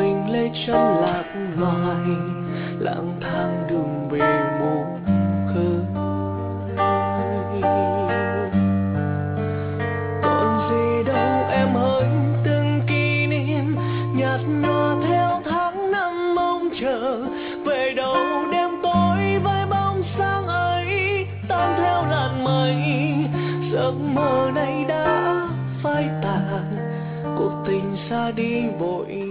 mình lấy chân lạc loài, lang thang đường về mù khơi. Còn gì đâu em hỡi từng kỷ niệm nhạt nhòa theo tháng năm mong chờ, về đâu đêm tối với bóng sáng ấy tan theo làn mây. Giấc mơ này đã phai tàn, cuộc tình xa đi vội